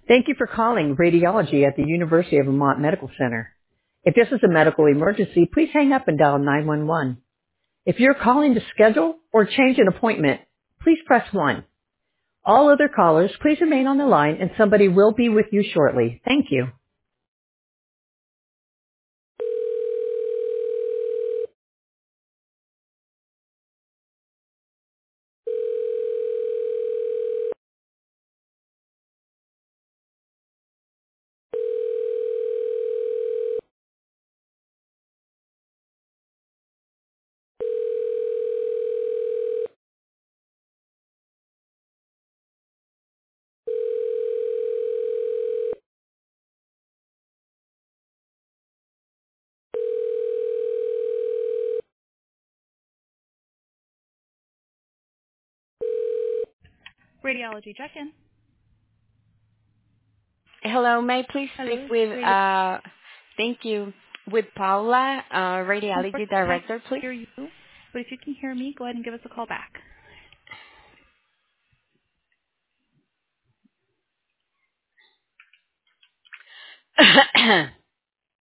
Thank you for calling radiology at the University of Vermont Medical Center. If this is a medical emergency, please hang up and dial 911. If you're calling to schedule or change an appointment, please press 1. All other callers, please remain on the line and somebody will be with you shortly. Thank you. Radiology check-in. Hello, may I please Hello. speak with, thank you, with Paula, radiology Unfortunately, I director, can't please? hear you, but if you can hear me, go ahead and give us a call back.